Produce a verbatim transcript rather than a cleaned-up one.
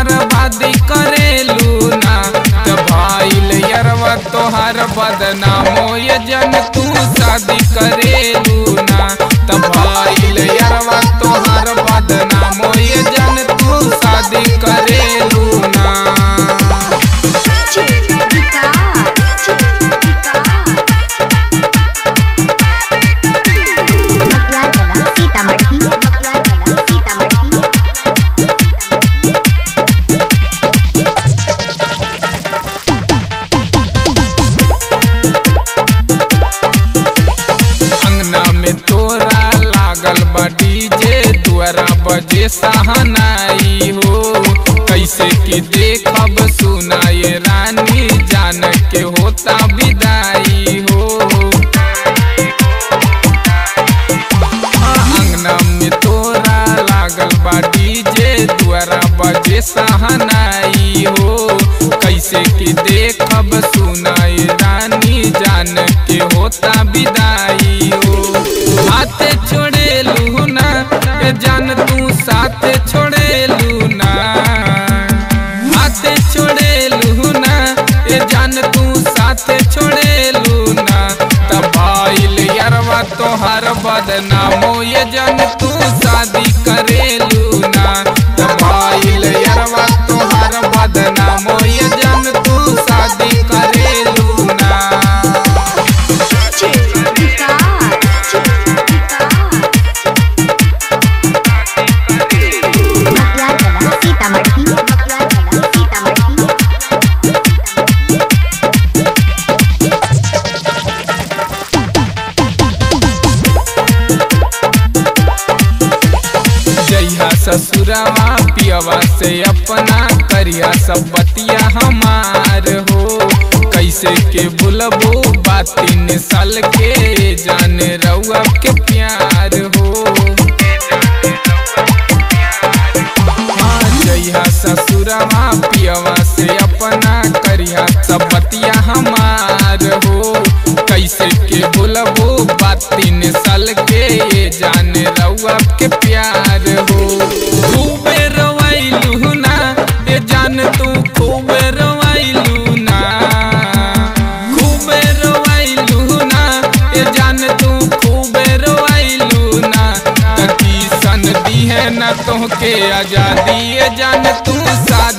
बर्बादी करेलू ना तो भाईल यरवा तोहार बदनामो ये जन तू शादी करेलू ना तो भाईल यरवा तोहार बदनामो ये जन तू शादी करेलू ना। डीजे द्वारा बजे सहनाई हो कैसे कि देखब सुनाए रानी जान के होता विदाई हो। अंगना में तोरा लागल बा डीजे द्वारा बजे सहनाई हो कैसे कि देखब सुनाए रानी जान के होता विदाई हो। हाथे छोड़ेलू ना ए जान तू साथ छोड़ेलू ना हाथे छोड़ेलू ना ए जान तू साथ छोड़ेलू ना तब भाईल यरवा तोहार बदनामो ये जान तू शादी करेलू ना तब भाईल यरवा तोहार बदनामो ये जान तू शादी करेलू ना। ससुरवा पियवा से अपना करिया सब बतिया हमार हो कैसे के बुलबो बातीन साल के जान रउआ के प्यार हो। जइहा ससुरवा पियवा से अपना करिया सब बतिया हमार हो कैसे के बुलबो बातीन साल के जान रउआ के प्यार हो। खूबे रवाइलू ना ए जान तू खूबे रवाइलू ना खूबे रवाइलू ना ए जान तू खूबे रवाइलू ना तकी सन दी है ना तोहके आजादी ए जान तू शादी